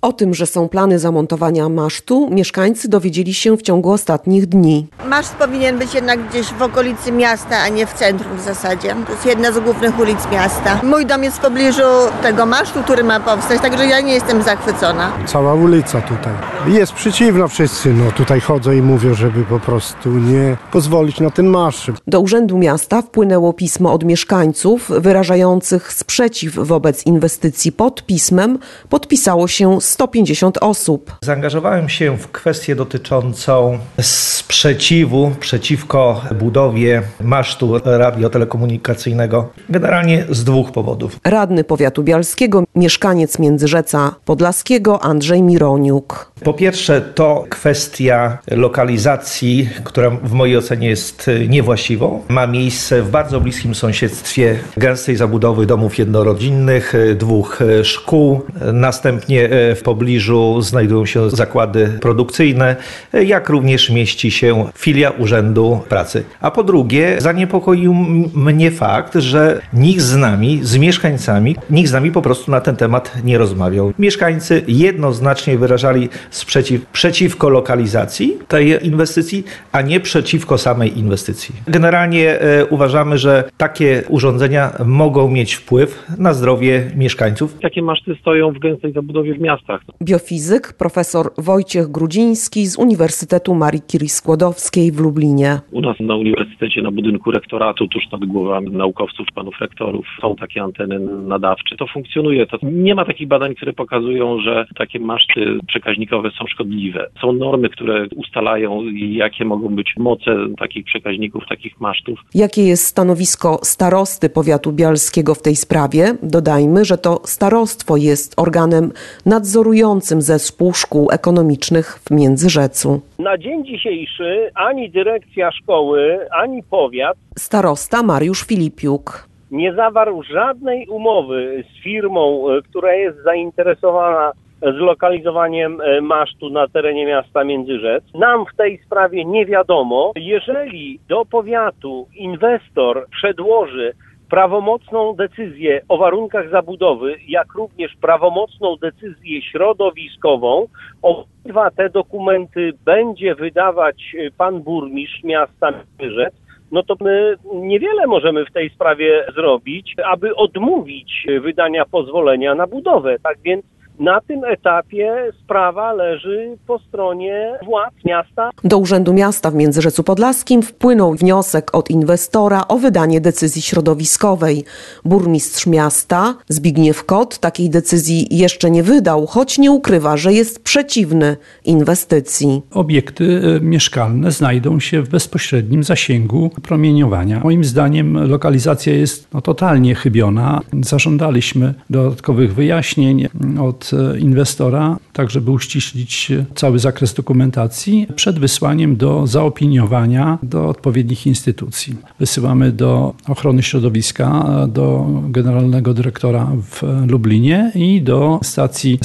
O tym, że są plany zamontowania masztu, mieszkańcy dowiedzieli się w ciągu ostatnich dni. Maszt powinien być jednak gdzieś w okolicy miasta, a nie w centrum w zasadzie. To jest jedna z głównych ulic miasta. Mój dom jest w pobliżu tego masztu, który ma powstać, także ja nie jestem zachwycona. Cała ulica tutaj jest przeciwna, wszyscy tutaj chodzą i mówią, żeby po prostu nie pozwolić na ten maszt. Do Urzędu Miasta wpłynęło pismo od mieszkańców wyrażających sprzeciw wobec inwestycji. Pod pismem podpisało się 150 osób. Zaangażowałem się w kwestię dotyczącą sprzeciwu przeciwko budowie masztu radiotelekomunikacyjnego. Generalnie z dwóch powodów. Radny powiatu bialskiego, mieszkaniec Międzyrzeca Podlaskiego Andrzej Mironiuk. Po pierwsze to kwestia lokalizacji, która w mojej ocenie jest niewłaściwą. Ma miejsce w bardzo bliskim sąsiedztwie gęstej zabudowy domów jednorodzinnych, 2 szkół. Następnie w pobliżu znajdują się zakłady produkcyjne, jak również mieści się filia Urzędu Pracy. A po drugie zaniepokoił mnie fakt, że nikt z nami, z mieszkańcami, nikt z nami po prostu na ten temat nie rozmawiał. Mieszkańcy jednoznacznie wyrażali sprzeciw przeciwko lokalizacji tej inwestycji, a nie przeciwko samej inwestycji. Generalnie uważamy, że takie urządzenia mogą mieć wpływ na zdrowie mieszkańców. Takie maszty stoją w gęstej zabudowie w miastach. Biofizyk profesor Wojciech Grudziński z Uniwersytetu Marii Curie-Skłodowskiej w Lublinie. U nas na uniwersytecie, na budynku rektoratu, tuż nad głowami naukowców, panów rektorów, są takie anteny nadawcze. To funkcjonuje. Nie ma takich badań, które pokazują, że takie maszty przekaźnikowe są szkodliwe. Są normy, które ustalają, jakie mogą być moce takich przekaźników, takich masztów. Jakie jest stanowisko starosty powiatu bialskiego w tej sprawie? Dodajmy, że to starostwo jest organem nadzorującym zespół szkół ekonomicznych w Międzyrzecu. Na dzień dzisiejszy ani dyrekcja szkoły, ani powiat Starosta Mariusz Filipiuk nie zawarł żadnej umowy z firmą, która jest zainteresowana zlokalizowaniem masztu na terenie miasta Międzyrzec. Nam w tej sprawie nie wiadomo. Jeżeli do powiatu inwestor przedłoży prawomocną decyzję o warunkach zabudowy, jak również prawomocną decyzję środowiskową, obydwa te dokumenty będzie wydawać pan burmistrz miasta Międzyrzec, no to my niewiele możemy w tej sprawie zrobić, aby odmówić wydania pozwolenia na budowę. Tak więc na tym etapie sprawa leży po stronie władz miasta. Do Urzędu Miasta w Międzyrzecu Podlaskim wpłynął wniosek od inwestora o wydanie decyzji środowiskowej. Burmistrz miasta Zbigniew Kot takiej decyzji jeszcze nie wydał, choć nie ukrywa, że jest przeciwny inwestycji. Obiekty mieszkalne znajdą się w bezpośrednim zasięgu promieniowania. Moim zdaniem lokalizacja jest totalnie chybiona. Zażądaliśmy dodatkowych wyjaśnień od inwestora, tak żeby uściślić cały zakres dokumentacji przed wysłaniem do zaopiniowania do odpowiednich instytucji. Wysyłamy do ochrony środowiska, do generalnego dyrektora w Lublinie i do stacji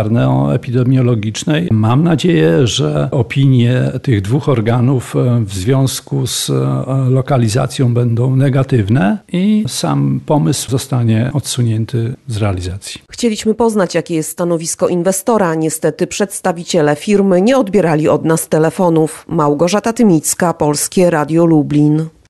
sanitarno-epidemiologicznej. Mam nadzieję, że opinie tych 2 organów w związku z lokalizacją będą negatywne i sam pomysł zostanie odsunięty z realizacji. Chcieliśmy poznać, jakie jest stanowisko inwestora. Niestety przedstawiciele firmy nie odbierali od nas telefonów. Małgorzata Tymicka, Polskie Radio Lublin.